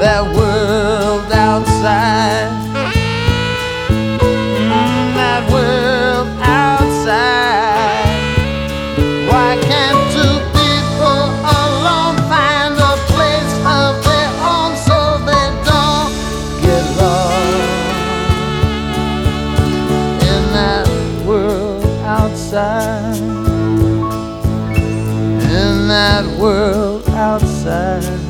that world outside. That world outside. Why can't two people alone find a place of their own so they don't get lost in that world outside? In that world outside.